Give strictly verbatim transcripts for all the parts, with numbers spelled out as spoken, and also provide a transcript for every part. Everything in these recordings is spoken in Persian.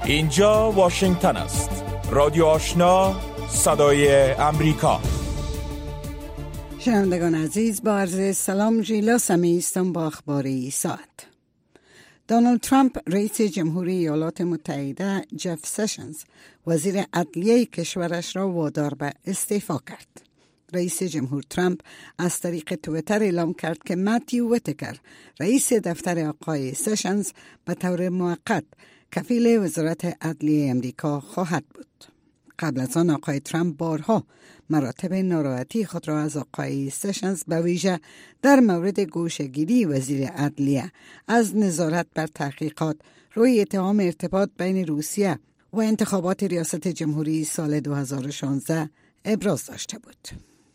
اینجا واشنگتن است. رادیو آشنا، صدای امریکا. شنوندگان عزیز، با عرض سلام ژیلا سمی هستم با اخبار ساعت. دونالد ترامپ رئیس جمهوری ایالات متحده جف سشنز وزیر عدلیه کشورش را وادار به استعفا کرد. رئیس جمهور ترامپ از طریق توییتر اعلام کرد که متیو ویتکر رئیس دفتر آقای سشنز به طور موقت کفیل وزارت عدلیه امریکا خواهد بود. قبل از آن آقای ترامپ بارها مراتب ناراحتی خود را از آقای سشنز به ویژه در مورد گوشه‌گیری وزیر عدلیه از نظارت بر تحقیقات روی اتهام ارتباط بین روسیه و انتخابات ریاست جمهوری سال دو هزار و شانزده ابراز داشته بود.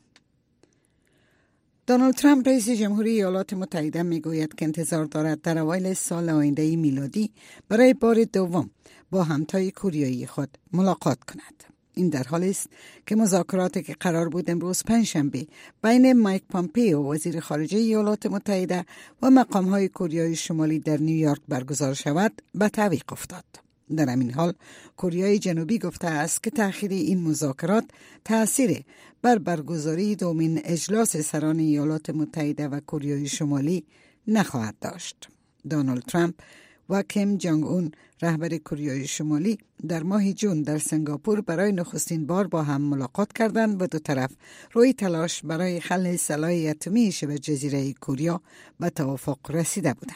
دونالد ترامپ رئیس جمهوری ایالات متحده میگوید که انتظار دارد در اوایل سال آینده میلادی برای بار دوم با همتای کوریایی خود ملاقات کند. این در حالی است که مذاکراتی که قرار بود امروز پنجشنبه بین مایک پامپئو وزیر خارجه ایالات متحده و مقام‌های کوریای شمالی در نیویورک برگزار شود به تعویق افتاد. در همین حال کره جنوبی گفته است که تأخیر این مذاکرات تأثیر بر برگزاری دومین اجلاس سران ایالات متحده و کره شمالی نخواهد داشت. دونالد ترامپ و کیم جانگ اون رهبر کره شمالی در ماه جون در سنگاپور برای نخستین بار با هم ملاقات کردند و دو طرف روی تلاش برای حل سلاح اتمی شبه جزیره کره به توافق رسیده بودند.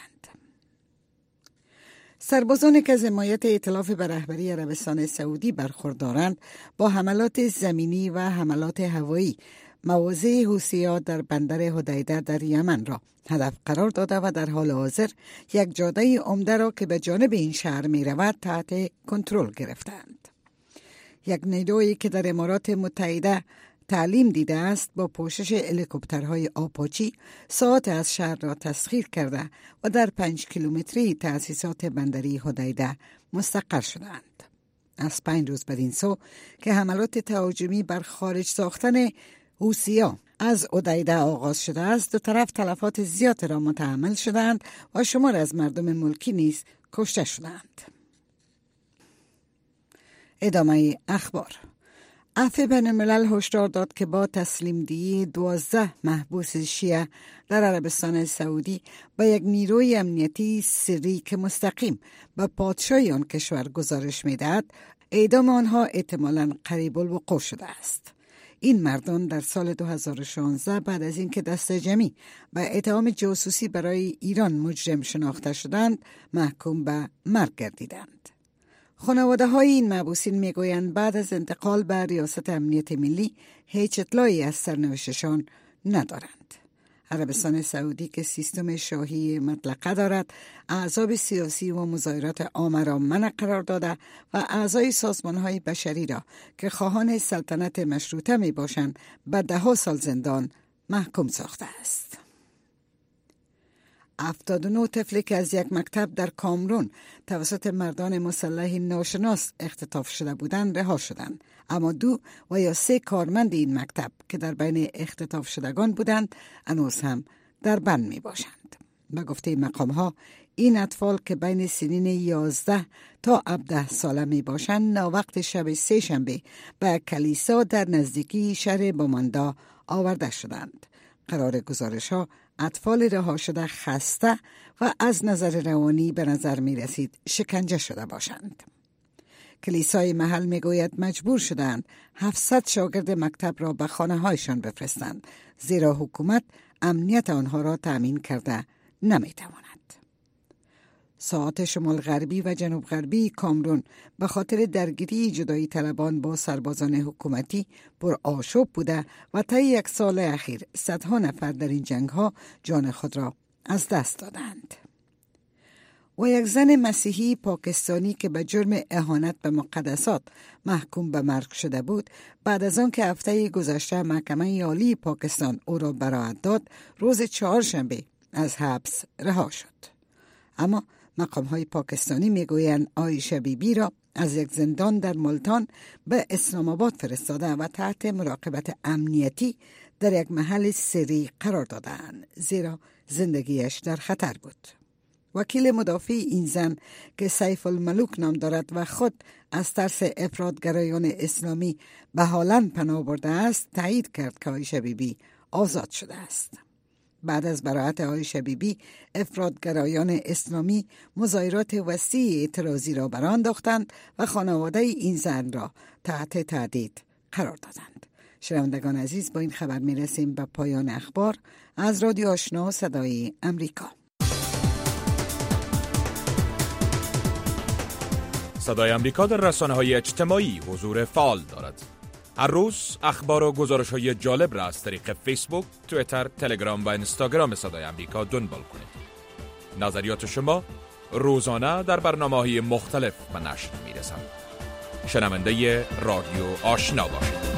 سربازانی که از حمایت ائتلاف به رهبری عربستان سعودی برخوردارند با حملات زمینی و حملات هوایی مواضع حوثی‌ها در بندر حدیده در یمن را هدف قرار داده و در حال حاضر یک جاده عمده را که به جانب این شهر می رود تحت کنترل گرفتند. یک نیرویی که در امارات متحده تعلیم دیده است با پوشش هلیکوپترهای آپاچی ساعت از شهر را تسخیر کرده و در پنج کیلومتری تأسیسات بندری حدیده مستقر شدند. از پنج روز بعد این سو که حملات تهاجمی بر خارج ساختن حوثی‌ها از حدیده آغاز شده است، دو طرف تلفات زیاد را متحمل شدند و شمار از مردم ملکی نیز کشته شدند. ادامه اخبار. عفو بین الملل هشدار داد که با تسلیم دهی دوازده محبوس شیعه در عربستان سعودی با یک نیروی امنیتی سری که مستقیم به پادشاهی آن کشور گزارش می‌دهد، اعدام آنها احتمالاً قریب الوقوع شده است. این مردان در سال دو هزار و شانزده بعد از اینکه دست جمعی به اتهام جاسوسی برای ایران مجرم شناخته شدند، محکوم به مرگ گردیدند. خانواده های این محبوسین میگویند بعد از انتقال به ریاست امنیت ملی هیچ اطلاعی از سرنوشتشان ندارند. عربستان سعودی که سیستم شاهی مطلقه دارد، احزاب سیاسی و مظاهرات عامه را منع قرار داده و اعضای سازمان‌های بشری را که خواهان سلطنت مشروطه می باشند به ده ها سال زندان محکوم ساخته است. هفتاد و نه طفلی که از یک مکتب در کامرون توسط مردان مسلح ناشناس اختطاف شده بودند رها شدند، اما دو و یا سه کارمند این مکتب که در بین اختطاف شدگان بودند هنوز هم در بند می باشند. به گفته مقام ها این اطفال که بین سنین یازده تا هفده ساله می باشند وقت شب سه شنبه به کلیسا در نزدیکی شهر باماندا آورده شدند. قرار گزارش ها اطفال رها شده خسته و از نظر روانی به نظر می رسید شکنجه شده باشند. کلیسای محل می گوید مجبور شدند هفتصد شاگرد مکتب را به خانه هایشان بفرستند، زیرا حکومت امنیت آنها را تأمین کرده نمی تواند. ساعات شمال غربی و جنوب غربی کامرون به خاطر درگیری جدایی طلبان با سربازان حکومتی پر آشوب بوده و طی یک سال اخیر صدها نفر در این جنگ ها جان خود را از دست دادند. و یک زن مسیحی پاکستانی که به جرم اهانت به مقدسات محکوم به مرگ شده بود، بعد از آن که هفته گذشته محکمه عالی پاکستان او را براءت داد، روز چهارشنبه از حبس رها شد. اما مقام های پاکستانی میگویند عایشه بیبی را از یک زندان در ملتان به اسلام آباد فرستاده و تحت مراقبت امنیتی در یک محل سری قرار دادند، زیرا زندگیش در خطر بود. وکیل مدافع این زن که سیف الملوک نام دارد و خود از ترس افراطگرایان اسلامی به هالند پناه برده است، تایید کرد که عایشه بیبی آزاد شده است. بعد از براءت عایشه بیبی، افراطگرایان اسلامی مظاهرات وسیع اعتراضی را برآ انداختند و خانواده این زن را تحت تهدید قرار دادند. شنوندگان عزیز، با این خبر می رسیم به پایان اخبار از رادیو آشنا صدای امریکا. صدای امریکا در رسانه‌های اجتماعی حضور فعال دارد. هر روز اخبار و گزارش‌های جالب را از طریق فیسبوک، توییتر، تلگرام و اینستاگرام صدای امریکا دنبال کنید. نظریات شما روزانه در برنامه‌های مختلف به نشر می‌رسند. شنونده رادیو آشنا باشید.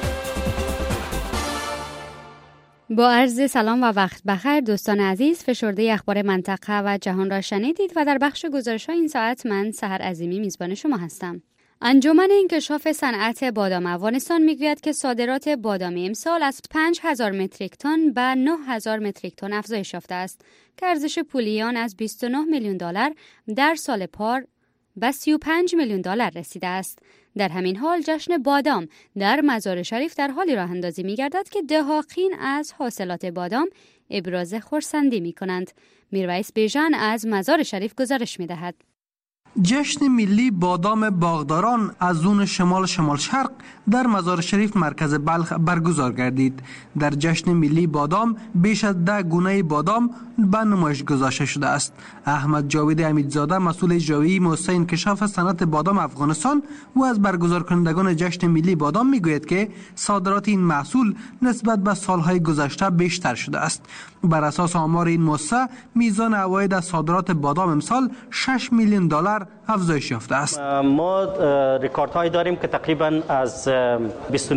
با عرض سلام و وقت بخیر دوستان عزیز، فشرده اخبار منطقه و جهان را شنیدید و در بخش گزارش‌های این ساعت من سحر عظیمی میزبان شما هستم. انجمن انکشاف صنعت بادام افغانستان میگوید که صادرات بادام امسال از پنج هزار متریک تن به نه هزار متریک تن افزایش یافته است که ارزش پولی آن از بیست و نه میلیون دلار در سال پار به سی و پنج میلیون دلار رسیده است. در همین حال جشن بادام در مزار شریف در حالی راه اندازی می‌گردد که دهاقین از حاصلات بادام ابراز خرسندی می‌کنند. میرویس بیژن از مزار شریف گزارش می‌دهد. جشن ملی بادام باغداران از زون شمال شمال شرق در مزار شریف مرکز بلخ برگزار گردید. در جشن ملی بادام بیش از ده گونه بادام به نمایش گذاشته شده است. احمد جاوید امیدزاده مسئول اجرایی موسسه انکشاف صنعت بادام افغانستان و از برگزار کنندگان جشن ملی بادام میگوید که صادرات این محصول نسبت به سالهای گذشته بیشتر شده است. بر اساس آمار این موسسه میزان عواید از صادرات بادام امسال شش میلیون دلار افزایش یافته است. ما رکوردهایی داریم که تقریبا از بیست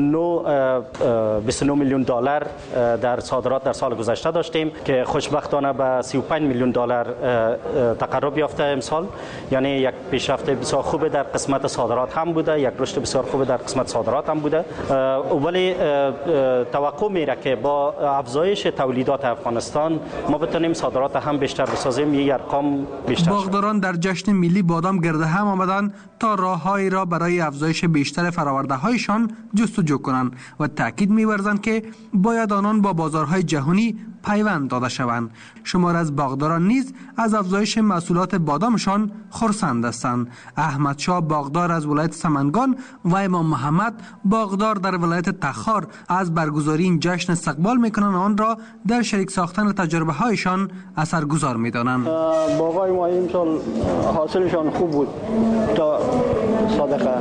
و نه میلیون دلار در صادرات در سال گذشته داشتیم که خوشبختانه به سی و پنج میلیون دلار تقرب یافته امسال. یعنی یک پیشرفت بسیار خوب در قسمت صادرات هم بوده، یک رشد بسیار خوب در قسمت صادرات هم بوده، ولی توقع میره که با افزایش تولیدات افغانستان ما بتونیم صادرات هم بیشتر بسازیم. یک ارقام بیشتر. باغداران در جشن ملی بادام گرده هم آمدند تا راههایی را برای افزایش بیشتر فراورده هایشان جستجو کنند و تاکید می‌ورزند که باید آنان با بازارهای جهانی پیوند داده شوند. شمار از باغداران نیز از افزایش محصولات بادامشان خرسند هستند. احمد شاه باغدار از ولایت سمنگان و امام محمد باغدار در ولایت تخار از برگزاری این جشن استقبال می‌کنند، آن را در شریک ساختن تجربه هایشان اثرگذار می‌دانند. باغای ما امسال حاصلشان خوب بود تا صادقه،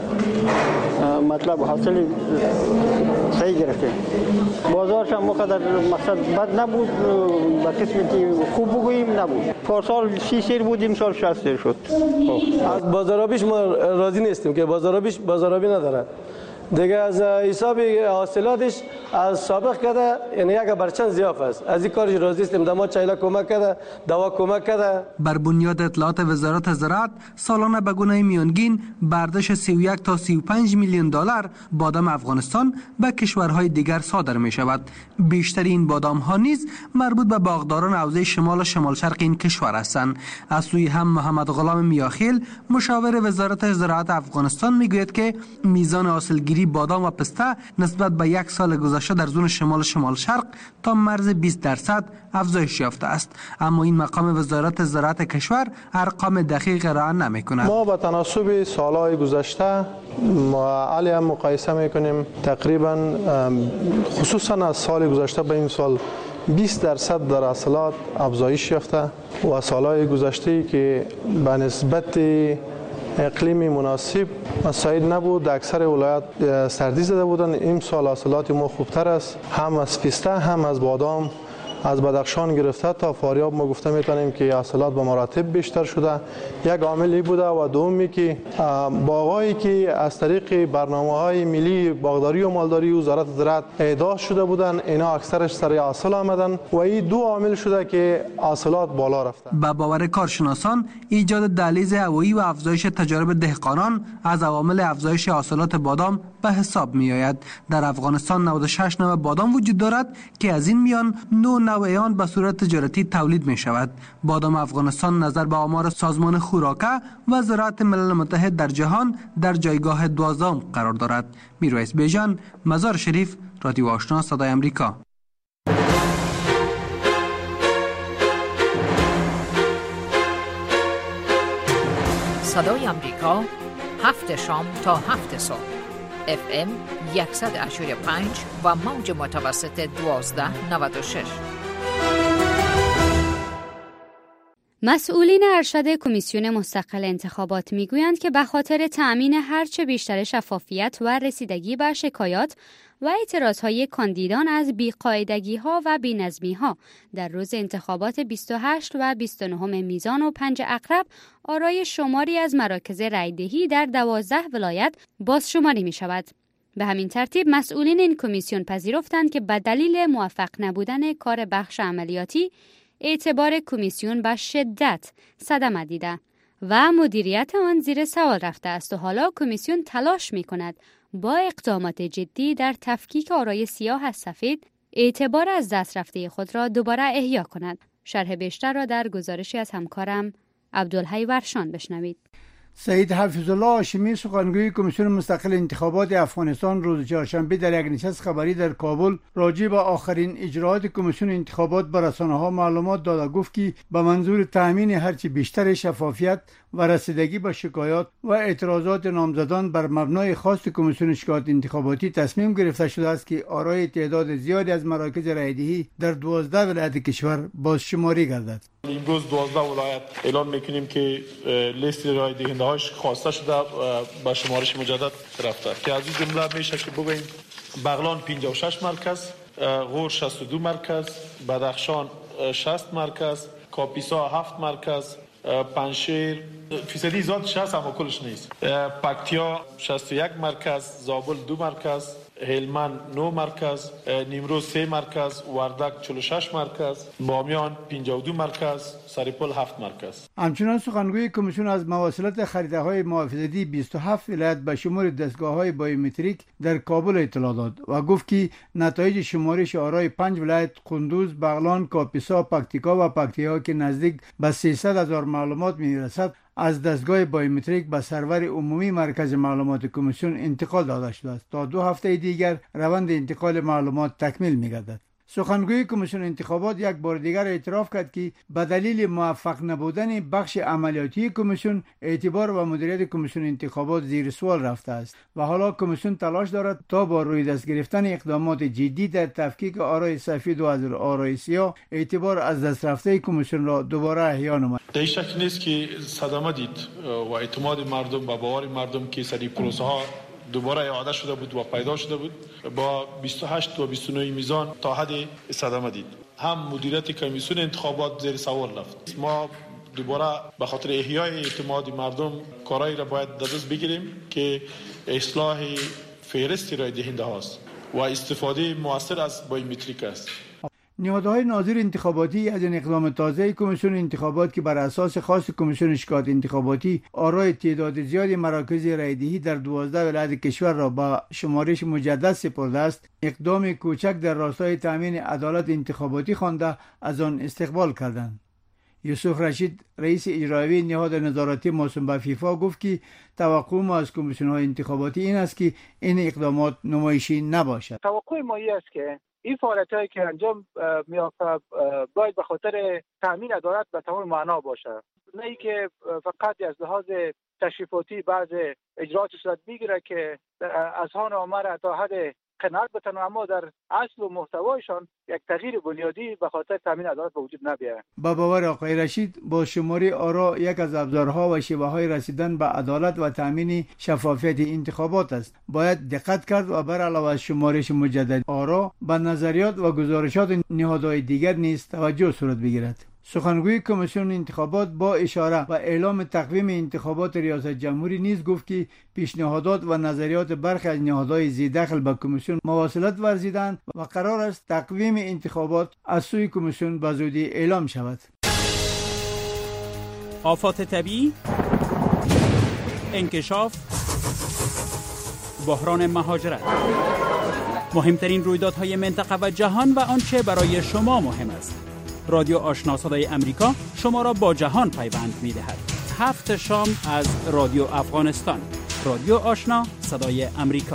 مطلب حاصل صحیح گرفته. بازارش هم مقدر مقصد بد نبود، به قسمی که خوب بگوییم نبود. پارسال سی سیر بود، امسال شصت سیر شد. از بازارابیش ما راضی نیستیم که بازارابیش بازارابی نداره. دیگه از حساب حاصلاتش از سابق کرده، یعنی یک برچند ضعف است. از این کارش راضی هستیم. دما چایلا کمک کرده، دوا کمک کرده. بر بنیاد اطلاعات وزارت زراعت سالانه به گونه میانگین برداشت سی و یک تا سی و پنج میلیون دلار بادام افغانستان به کشورهای دیگر صادر می شود. بیشتر این بادام ها نیز مربوط به باغداران حوزه شمال و شمال شرق این کشور هستند. از سوی هم محمد غلام میاخیل مشاور وزارت زراعت افغانستان میگوید که میزان حاصلگیری بادام و پسته نسبت به یک سال گذشته در زون شمال شمال شرق تا مرز بیست درصد افزایش یافته است، اما این مقام وزارت زراعت کشور ارقام دقیق را نمی‌کند. ما با تناسب سالهای گذشته ما علی هم مقایسه میکنیم، تقریبا خصوصا از سال گذشته به این سال بیست درصد در حاصلات افزایش یافته و سالهای گذشته که به نسبت اقلیمی مناسب مساعد نبود، اکثر ولایات سردی زده بودند. این سال حاصلات ما خوبتر است، هم از پسته هم از بادام، از بدخشان گرفته تا فاریاب ما گفته میتونیم که حاصلات به مراتب بیشتر شده. یک عاملی بوده و دومی که باغایی که از طریق برنامه‌های ملی باغداری و مالداری وزارت زراعت اهدا شده بودند، اینا اکثرش سر حاصل آمدن و این دو عامل شده که حاصلات بالا رفته. با باور کارشناسان ایجاد دهلیز هوایی و افزایش تجارب دهقانان از عوامل افزایش حاصلات بادام به حساب می آید. در افغانستان نود و شش نوع بادام وجود دارد که از این میان نه نوع آن به صورت تجارتی تولید می شود. بادام افغانستان نظر به آمار سازمان خوراکه و زراعت ملل متحد در جهان در جایگاه دوازدهم قرار دارد. میرویس بیژن، مزار شریف، رادیو آشنا، صدای امریکا. صدای امریکا، هفت شام تا هفت صبح، اف ام صد و هشتاد و پنج و موج متوسط دوازده نود و شش. مسئولین ارشد کمیسیون مستقل انتخابات میگویند که به خاطر تأمین هرچه بیشتر شفافیت و رسیدگی به شکایات و اعتراضهای کاندیدان از بی‌قاعدگی‌ها و بی‌نظمی‌ها در روز انتخابات بیست و هشت و بیست و نه میزان و پنج عقرب آرای شماری از مراکز رای‌دهی در دوازده ولایت بازشماری می‌شود. به همین ترتیب مسئولین این کمیسیون پذیرفتند که به دلیل موفق نبودن کار بخش عملیاتی اعتبار کمیسیون به شدت صدمه دیده و مدیریت آن زیر سوال رفته است و حالا کمیسیون تلاش می‌کند با اقدامات جدی در تفکیک آرای سیاه از سفید اعتبار از دست رفته خود را دوباره احیا کند. شرح بیشتر را در گزارشی از همکارم عبدالحی ورشان بشنوید. سید حفیظالله هاشمی سخنگوی کمیسیون مستقل انتخابات افغانستان روز چهارشنبه در یک نشست خبری در کابل راجع به آخرین اجراءات کمیسیون انتخابات به رسانه‌ها معلومات داد و گفت که به منظور تأمین هرچی بیشتر شفافیت و رسیدگی به شکایات و اعتراضات نامزدان بر مبنای خواست کمیسیون شکایات انتخاباتی تصمیم گرفته شده است که آرای تعداد زیادی از مراکز رای‌دهی در دوازده ولایت کشور بازشماری گردد. امروز دوازده ولایت اعلان میکنیم که لیست رای دهنده هاش خواسته شده به شمارش مجدد رفته که از این جمله میشه که بگوییم بغلان پنجاه و شش مرکز، غور شصت و دو مرکز، بدخشان شصت مرکز، کاپیسا هفت مرکز، پنشیر فیصدی زیادش هست اما کلش نیست، پکتیا شصت و یک مرکز، زابل دو مرکز، هلمند نه مرکز، نیمروز سه مرکز، وردک چهل و شش مرکز، بامیان پنجاه و دو مرکز، سرپل هفت مرکز. همچنان سخنگوی کمیسیون از مواصلات خریده‌های محافظتی بیست و هفت ولایت به شمار دستگاه‌های بایومتریک در کابل اطلاع داد و گفت که نتایج شمارش آرای پنج ولایت قندوز، بغلان، کاپیسا، پکتیکا و پکتیا که نزدیک به سیصد هزار معلومات می‌رسد از دستگاه بایومتریک به سرور عمومی مرکز معلومات کمیسیون انتقال داده شده است. تا دو هفته دیگر روند انتقال معلومات تکمیل می‌گردد. سخنگوی کمیسیون انتخابات یک بار دیگر اعتراف کرد که به دلیل موفق نبودن بخش عملیاتی کمیسیون اعتبار و مدیریت کمیسیون انتخابات زیر سوال رفته است و حالا کمیسیون تلاش دارد تا با روی دست گرفتن اقدامات جدی در تفکیک آرای سفید و از آرای سیاه اعتبار از دست رفته کمیسیون را دوباره احیا نماید. در شک نیست که صدمه دید و اعتماد مردم و باور مردم که سری پروسه ها دوباره اعاده شده بود و پیدا شده بود با بیست و هشت و بیست و نه میزان تا حد صدمه دید. هم مدیریت کمیسیون انتخابات زیر سوال رفت. ما دوباره به خاطر احیای اعتماد مردم کارایی را باید دست بگیریم که اصلاح فهرست رای دهنده هاست و استفاده مؤثر از بایومتریک است. نهادهای ناظر انتخاباتی از این اقدام تازه کمیسیون انتخابات که بر اساس خواست کمیسیون شکایات انتخاباتی آرای تعداد زیادی مراکز رای‌دهی در دوازده ولایت کشور را با شمارش مجدد سپرده است، اقدام کوچک در راستای تامین عدالت انتخاباتی خوانده از آن استقبال کردند. یوسف رشید رئیس اجرایی نهاد نظارتی موسوم به فیفا گفت که توقع ما از کمیسیون‌های انتخاباتی این است که این اقدامات نمایشی نباشد. توقع ما این است که این فعالیتایی که انجام میافته باید به خاطر تامین عدالت به تمام معنا باشه، نه ای که فقط از لحاظ تشریفاتی بعض اجرات صورت بگیره که از هان آمر تا حد قناعت بتن، اما در اصل و محتوایشان یک تغییر بنیادی به خاطر تامین عدالت به وجود نبیاید. با باور آقای رشید با شماری آرا یک از ابزارها و شیوه‌های رسیدن به عدالت و تامین شفافیت انتخابات است. باید دقت کرد و بر علاوه از شمارش مجدد آرا به نظریات و گزارشات نهادهای دیگر نیز توجه صورت بگیرد. سخنگوی کمیسیون انتخابات با اشاره و اعلام تقویم انتخابات ریاست جمهوری نیز گفت که پیشنهادات و نظریات برخی از نهادهای ذی دخل به کمیسیون مواصلت ورزیدند و قرار است تقویم انتخابات از سوی کمیسیون به زودی اعلام شود. آفات طبیعی، انکشاف، بحران مهاجرت. مهمترین رویدادهای منطقه و جهان و آنچه برای شما مهم است. رادیو آشنا صدای امریکا شما را با جهان پیوند می‌دهد. هفت شام از رادیو افغانستان. رادیو آشنا صدای امریکا.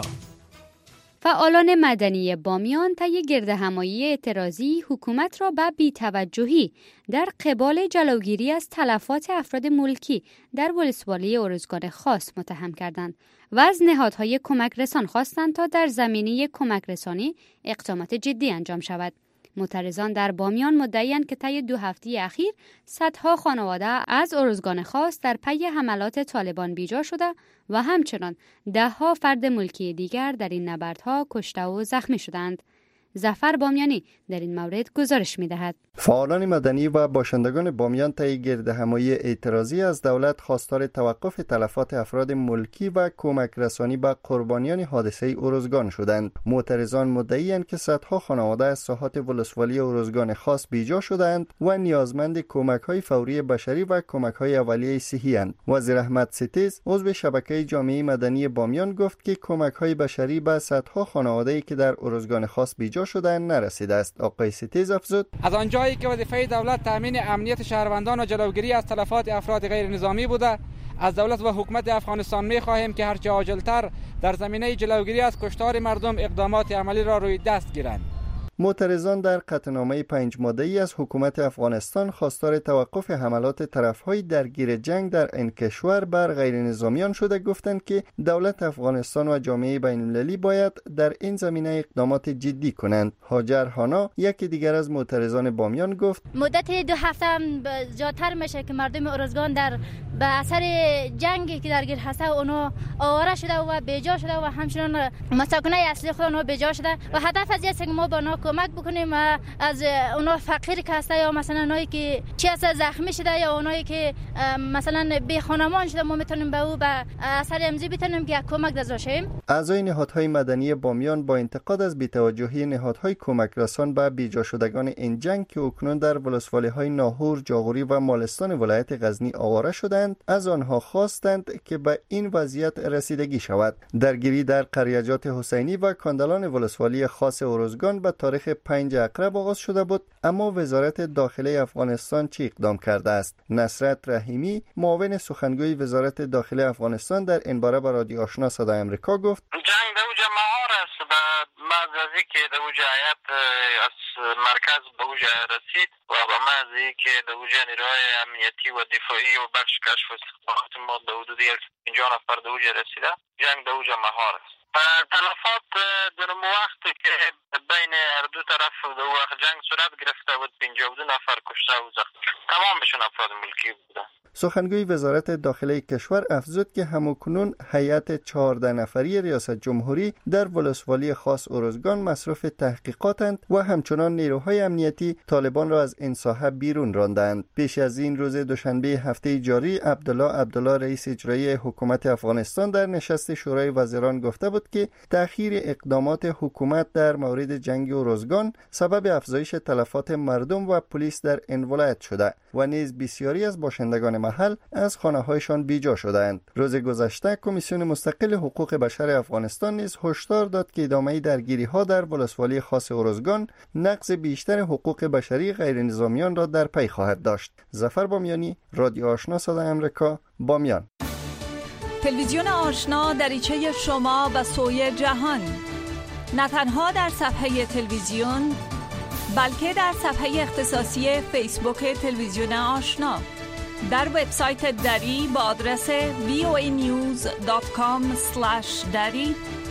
فعالان مدنی بامیان طی گردهمایی اعتراضی حکومت را به بی‌توجهی در قبال جلوگیری از تلفات افراد ملکی در ولسوالی ارزگان خاص متهم کردند و از نهادهای کمک رسان خواستند تا در زمینه کمک رسانی اقدامات جدی انجام شود. معترضان در بامیان مدعی‌اند که طی دو هفته اخیر صدها خانواده از ارزگان خاص در پی حملات طالبان بیجا شده و همچنان ده‌ها فرد ملکی دیگر در این نبردها کشته و زخمی شدند. ظفر بامیانی در این مورد گزارش می‌دهد. فعالان مدنی و باشندگان بامیان طی گردهمایی اعتراضی از دولت خواستار توقف تلفات افراد ملکی و کمک رسانی به قربانیان حادثه ارزگان شدند. معترضان مدعی‌اند که صدها خانواده از ساحات ولسوالی ارزگان خاص بیجا شدند و نیازمند کمک‌های فوری بشری و کمک‌های اولیه صحی اند. وزیر احمد ستیز عضو شبکه جامعه مدنی بامیان گفت که کمک‌های بشری به صدها خانواده‌ای که در ارزگان خاص بیجا شدن نرسیده است. آقای ستیز افزود: از آنجایی که وظیفه دولت تامین امنیت شهروندان و جلوگیری از تلفات افراد غیر نظامی بوده، از دولت و حکومت افغانستان می خواهیم که هرچه عاجلتر در زمینه جلوگیری از کشتار مردم اقدامات عملی را روی دست گیرند. معترضان در قطعنامه پنج ماده‌ای از حکومت افغانستان خواستار توقف حملات طرف‌های درگیر جنگ در این کشور بر غیر نظامیان شده گفتند که دولت افغانستان و جامعه بین‌المللی باید در این زمینه اقدامات جدی کنند. هاجر هانا یکی دیگر از معترضان بامیان گفت: مدت دو هفته هم زیادتر میشه که مردم ارزگان در به اثر جنگی که درگیر هست اونها آواره شده و بیجا شده و همچنان مساکنه اصلی خود اونها بیجا شده و هدف از اینه که ما با اونها کمک بکنیم و از اونها فقیر که هسته یا مثلا اونایی که چی هست زخمی شده یا اونایی که مثلا بی خانمان شده ما میتونیم به او به اثر امضی بتونیم که کمک داشته. اعضای نهادهای مدنی بامیان با انتقاد از بی‌توجهی نهادهای کمک رسان به بیجا شدگان این جنگ که اکنون در ولسوالی‌های ناهور، جاغوری و مالستان ولایت غزنی آواره شدند، از آنها خواستند که به این وضعیت رسیدگی شود. درگیری در قریجات حسینی و کاندلان ولسوالی خاص ارزگان به تاریخ پنج عقرب آغاز شده بود، اما وزارت داخله افغانستان چه اقدام کرده است؟ نصرت رحیمی معاون سخنگوی وزارت داخله افغانستان در این باره با رادیو آشنا صدای امریکا گفت: جنگ در اوج مهار است و محض از که در اوج حیات از مرکز به اوج رسید و به محض که در اوج نیروهای امنیتی و دفاعی و بخش کشف و استخبارات ما در حدود پنجاه نفر در اوج رسیده، جنگ در اوج مهار است. تلفات در وقت که بین هر دو طرف در وقت جنگ صورت گرفته بود پنجاه و دو نفر کشته و زخمی، تمامشون افراد ملکی بودند. سخنگوی وزارت داخله کشور افزود که همکنون هیئت چهارده نفری ریاست جمهوری در ولسوالی خاص ارزگان مصروف تحقیقاتند و همچنان نیروهای امنیتی طالبان را از این ساحه بیرون راندند. پیش از این روز دوشنبه هفته جاری عبدالله عبدالله رئیس اجرایی حکومت افغانستان در نشست شورای وزیران گفته بود که تأخیر اقدامات حکومت در مورد جنگ ارزگان سبب افزایش تلفات مردم و پلیس در این ولایت شده و نیز بسیاری از باشندگان محل از خانه‌هایشان بیجا شدند. روز گذشته کمیسیون مستقل حقوق بشر افغانستان نیز هشدار داد که ادامه درگیری‌ها در ولسوالی خاص ارزگان نقض بیشتر حقوق بشری غیر نظامیان را در پی خواهد داشت. ظفر بامیانی، رادیو آشنا صدای آمریکا، بامیان. تلویزیون آشنا دریچه شما و سوی جهان، نه تنها در صفحه تلویزیون بلکه در صفحه اختصاصی فیسبوک تلویزیون آشنا، در وبسایت دری با آدرس وی او ای نیوز دات کام اسلش دری،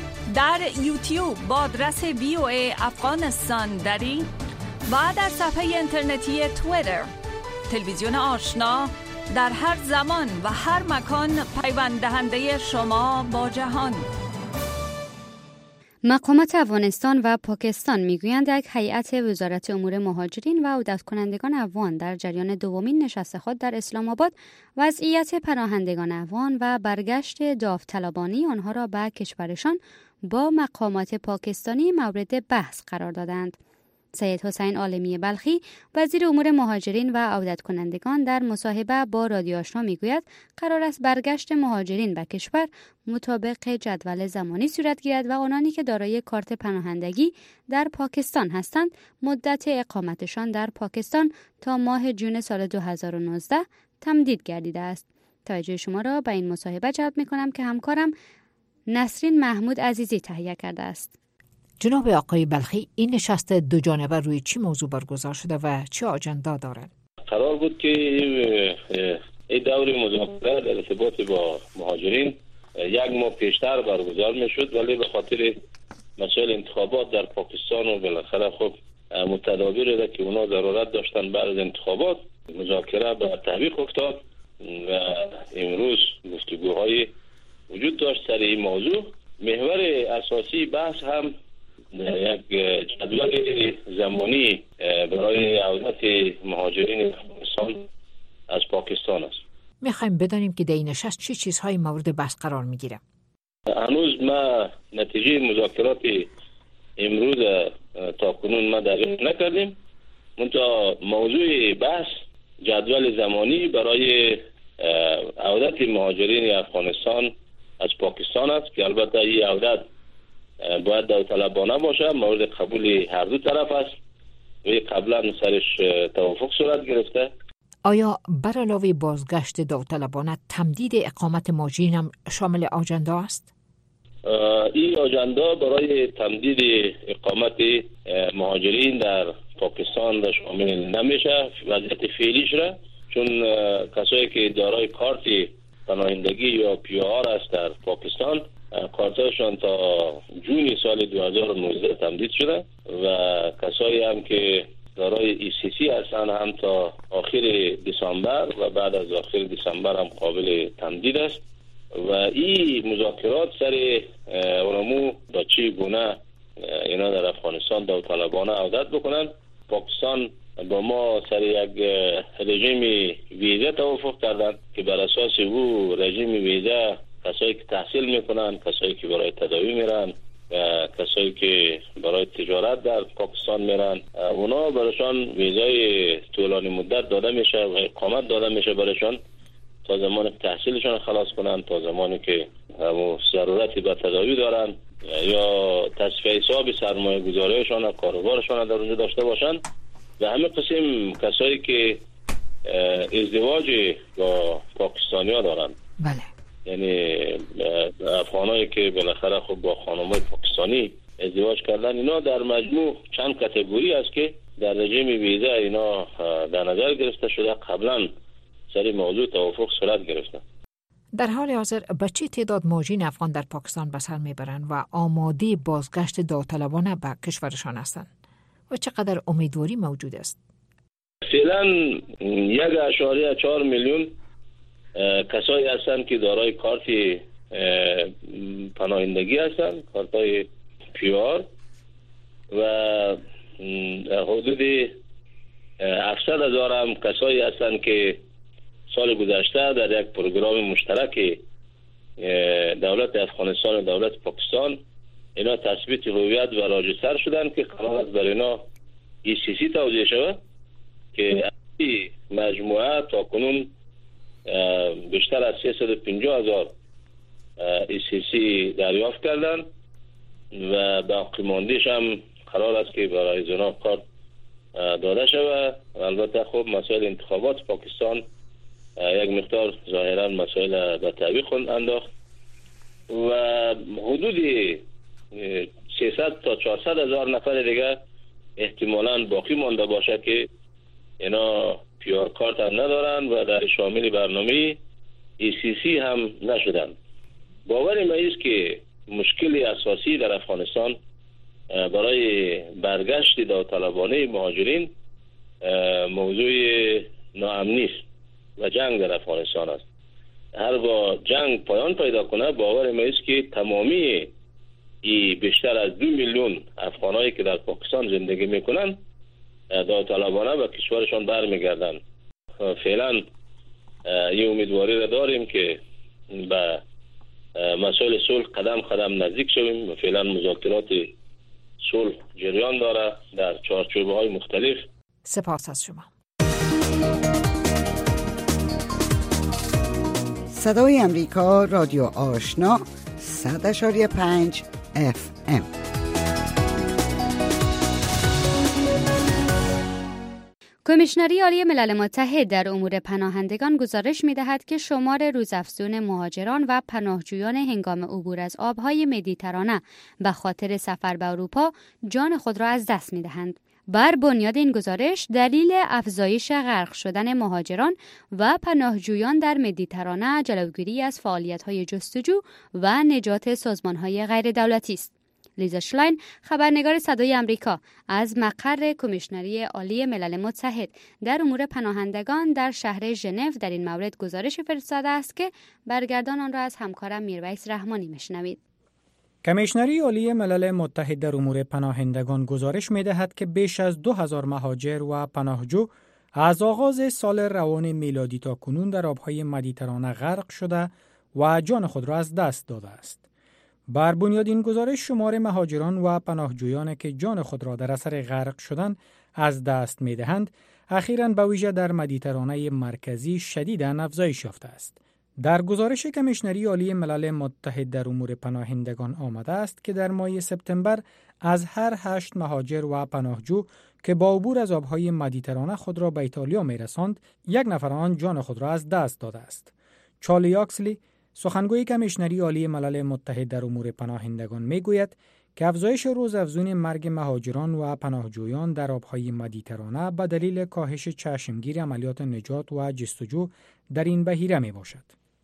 در یوتیوب با آدرس وی او ای افغانستان دری و در صفحه اینترنتی توییتر. تلویزیون آشنا در هر زمان و هر مکان پیوند دهنده شما با جهان. مقامات افغانستان و پاکستان میگویند یک هیئت وزارت امور مهاجرین و عودت کنندگان افغان در جریان دومین نشست خود در اسلام آباد وضعیت پناهندگان افغان و برگشت داوطلبانه آنها را به کشورشان با مقامات پاکستانی مورد بحث قرار دادند. سید حسین عالمی بلخی وزیر امور مهاجرین و عودت کنندگان در مصاحبه با رادیو آشنا میگوید قرار است برگشت مهاجرین به کشور مطابق جدول زمانی صورت گیرد و آنانی که دارای کارت پناهندگی در پاکستان هستند مدت اقامتشان در پاکستان تا ماه جون سال دو هزار و نوزده تمدید گردیده است. توجه شما را به این مصاحبه جلب می‌کنم که همکارم نسرین محمود عزیزی تهیه کرده است. جناب آقای بلخی، این نشست دو جانبه روی چی موضوع برگزار شده و چه آجندا دارد؟ قرار بود که این دور مذاکره در ارتباط با مهاجرین یک ماه پیشتر برگزار میشد، ولی به خاطر مسائل انتخابات در پاکستان و بالاخره خب متداولی را که اونا ضرورت داشتن بعد از انتخابات مذاکره به تعویق افتاد و امروز گفتگوهای وجود داشت سر این موضوع. محور اساسی بحث هم یک جدول زمانی برای عودت مهاجرین افغانستان از پاکستان است. میخوایم بدانیم که در این نشست چه چی چیزهای مورد بحث قرار میگیره. هنوز ما نتیجه مذاکرات امروز تا کنون ما دریافت نکردیم، منتها موضوع بحث جدول زمانی برای عودت مهاجرین افغانستان از پاکستان است که البته این عودت باید داوطلبانه باشه، مورد قبول هر دو طرف است و قبلا سرش توافق صورت گرفته. آیا بر علاوه بازگشت داوطلبانه تمدید اقامت مهاجرین هم شامل آجندا است؟ این آجندا برای تمدید اقامت مهاجرین در پاکستان را شامل نمیشه وضعیت فعلیش را، چون کسایی که دارای کارت پناهندگی یا پی آر است در پاکستان کارتشان تا جون سال دو هزار و نوزده تمدید شده و کسایی هم که دارای ای سی سی هستند هم تا آخر دسامبر و بعد از آخر دسامبر هم قابل تمدید است و این مذاکرات سر اونمو با چی گونه اینا در افغانستان داوطلبانه عودت بکنن. پاکستان با ما سر یک رژیم ویزا توافق کردن که بر اساس او رژیم ویزا کسایی که تحصیل میکنن، کسایی که برای تداوی میرن و کسایی که برای تجارت در پاکستان میرن اونا برایشان ویزای طولانی مدت داده میشه و اقامت داده میشه برایشان تا زمانی که تحصیلشان خلاص کنن، تا زمانی که همون ضرورتی به تداوی دارن یا تصفیه حساب سرمایه گذاریشان و کاروبارشان در اونجا داشته باشن و همه قسم کسایی که ازدواج با پاکستانی ها دارن. بله. یعنی افغانایی که بالاخره خب با خانمای پاکستانی ازدواج کردن، اینا در مجموع چند کاتگوری است که در رژیم ویزا اینا در نظر گرفته شده، قبلا سری موضوع توافق صورت گرفته. در حال حاضر به چه تعداد مهاجرین افغان در پاکستان به سر میبرند و آماده بازگشت داوطلبانه به کشورشان هستند و چقدر امیدواری موجود است؟ فعلا یک اشاریه چهار میلیون کسایی هستند که دارای کارت پناهندگی هستند، کارتای پی آر و حدود هفتصد هزار هم کسایی هستند که سال گذشته در یک پروگرام مشترک دولت افغانستان و دولت پاکستان اینا تثبیت هویت و راجستر شدن که قرار است برای اینا ای سی سی توزیع شود که این مجموعه تا کنون بیشتر از سیصد و پنجاه هزار ای سی سی دریافت کردن و باقی مانده‌اش هم قرار است که برای زنا کارت داده شود. البته خب مسائل انتخابات پاکستان یک مقدار ظاهرا مسائل به تعویق انداخت و حدود سیصد تا چهارصد هزار نفر دیگه احتمالاً باقی مانده باشه که اینا پی آر کارت هم ندارن و در شامل برنامه ای سی سی هم نشدن. باور ما است که مشکل اساسی در افغانستان برای برگشت داوطلبانه مهاجرین موضوع ناامنی است و جنگ در افغانستان است. هر با جنگ پایان پیدا کنه باور ما است که تمامی ای بیشتر از دو میلیون افغانایی که در پاکستان زندگی میکنن داوطلبانه به کشورشان برمیگردن. فعلا این امیدواری را داریم که به مسائل صلح قدم قدم نزدیک شویم و فعلا مذاکرات صلح جریان داره در چارچوب‌های مختلف. سپاس از شما. صدای امریکا، رادیو آشنا، صد اشاری پنج اف ام. کمیشنری عالی ملل متحد در امور پناهندگان گزارش می‌دهد که شمار روزافزون مهاجران و پناهجویان هنگام عبور از آب‌های مدیترانه به خاطر سفر به اروپا جان خود را از دست می‌دهند. بر بنیاد این گزارش دلیل افزایش غرق شدن مهاجران و پناهجویان در مدیترانه جلوگیری از فعالیت‌های جستجو و نجات سازمان‌های غیر دولتی است. لیزا شلاین، خبرنگار صدای امریکا از مقر کمیشنری عالی ملل متحد در امور پناهندگان در شهر ژنو در این مورد گزارش فرستاده است که برگردان آن را از همکارم میرویس رحمانی میشنوید. کمیشنری عالی ملل متحد در امور پناهندگان گزارش می‌دهد که بیش از دو هزار مهاجر و پناهجو از آغاز سال روان میلادی تا کنون در آب‌های مدیترانه غرق شده و جان خود را از دست داده است. بر بنیاد این گزارش شمار مهاجران و پناهجویانی که جان خود را در اثر غرق شدن از دست می‌دهند، اخیراً به ویژه در مدیترانه مرکزی شدیداً افزایش یافته است. در گزارش کمیشنری عالی ملل متحد در امور پناهندگان آمده است که در ماه سپتامبر از هر هشت مهاجر و پناهجو که با عبور از آب‌های مدیترانه خود را به ایتالیا می‌رساند، یک نفر آن جان خود را از دست داده است. چارلی آکسلی، سخنگوی کمیشنری عالی ملل متحد در امور پناهندگان میگوید که افزایش روزافزون مرگ مهاجران و پناهجویان در آب‌های مدیترانه به دلیل کاهش چشمگیر عملیات نجات و جستجو در این بحیره می باشد.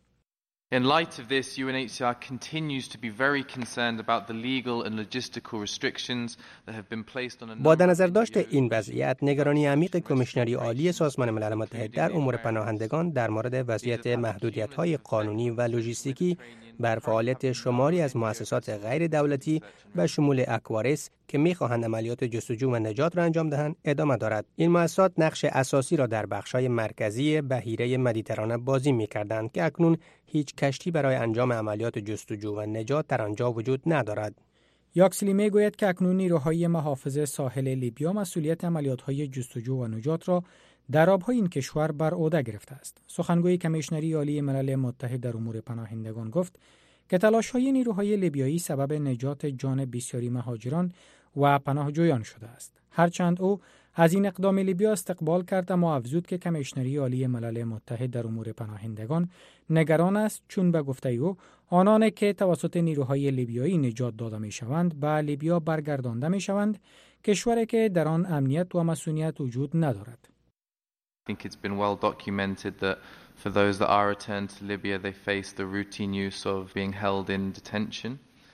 In light of this, U N H C R continues to be very concerned about the legal and logistical restrictions that have been placed on a با در نظر داشت این وضعیت، نگرانی عمیق کمیشنری عالی سازمان ملل متحد در امور پناهندگان در مورد وضعیت محدودیت‌های قانونی و لوجستیکی بر فعالیت شماری از مؤسسات غیر دولتی به شمول اکواریس که می‌خواهند عملیات جستجو و نجات را انجام دهند ادامه دارد. این مؤسسات نقش اساسی را در بخش‌های مرکزی بحیره مدیترانه بازی می‌کردند که اکنون هیچ کشتی برای انجام عملیات جستجو و نجات در آنجا وجود ندارد. یاکسلی میگوید که اکنون نیروهای محافظ ساحل لیبیا مسئولیت عملیات‌های جستجو و نجات را در آب‌های این کشور بر عهده گرفته است. سخنگوی کمیشنری عالی ملل متحد در امور پناهندگان گفت که تلاش‌های نیروهای لیبیایی سبب نجات جان بسیاری مهاجران و پناهجویان شده است. هرچند او از این اقدام لیبیا استقبال کرد، اما افزود که کمیشنری عالی ملل متحد در امور پناهندگان نگران است، چون به گفته او آنان که توسط نیروهای لیبیایی نجات داده می‌شوند به لیبیا برگردانده می‌شوند، کشوری که در آن امنیت و مسئولیت وجود ندارد. I think it's been well documented that for those that are returned to Libya, they face the routine use of being held in detention.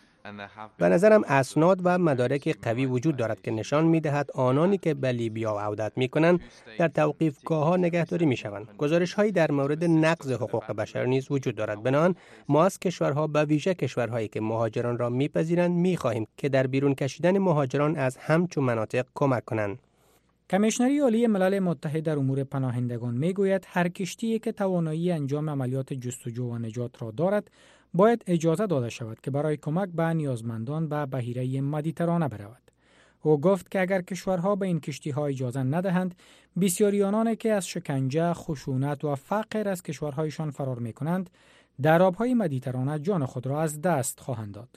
به نظرم اسناد و مدارک قوی وجود دارد که نشان می‌دهد آنانی که به لیبیا عودت می‌کنند در توقیفگاه‌ها نگهداری می‌شوند. گزارش‌هایی در مورد نقض حقوق بشر نیز وجود دارد. بنابراین ما از کشورها به ویژه کشورهایی که مهاجران را می‌پذیرند می‌خواهیم که در بیرون کشیدن مهاجران از همچون مناطق کمک کنند. کمیشنری عالی ملل متحد در امور پناهندگان میگوید هر کشتی که توانایی انجام عملیات جستجو و نجات را دارد باید اجازه داده شود که برای کمک به نیازمندان به بحیره مدیترانه برود. او گفت که اگر کشورها به این کشتی‌ها اجازه ندهند، بسیاری آنان که از شکنجه، خشونت و فقر از کشورهایشان فرار می‌کنند، در آب‌های مدیترانه جان خود را از دست خواهند داد.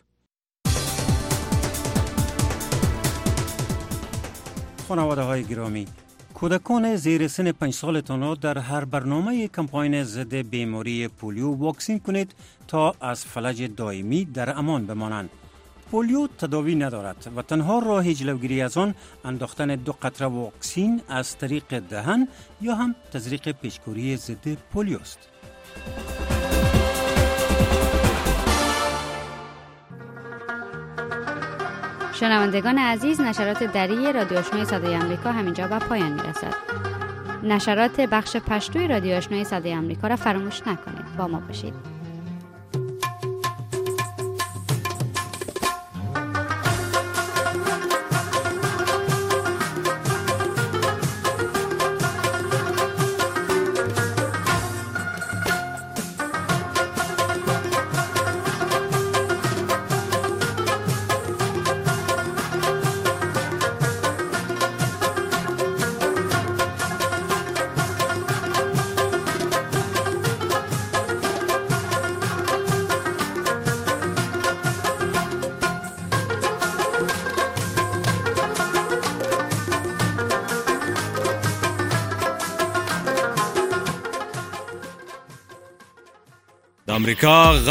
خانواده‌های گرامی، کودکان زیر سن پنج سالتان را در هر برنامه کمپاین ضد بیماری پولیو واکسین کنید تا از فلج دائمی در امان بمانند. پولیو تداوی ندارد و تنها راه جلوگیری از آن انداختن دو قطره واکسین از طریق دهن یا هم تزریق پیشگیری ضد پولیو است. شنوندگان عزیز، نشرات دری رادیو آشنای صدای آمریکا همینجا به پایان میرسد. نشرات بخش پشتوی رادیو آشنای صدای آمریکا را فراموش نکنید. با ما باشید. آمریکا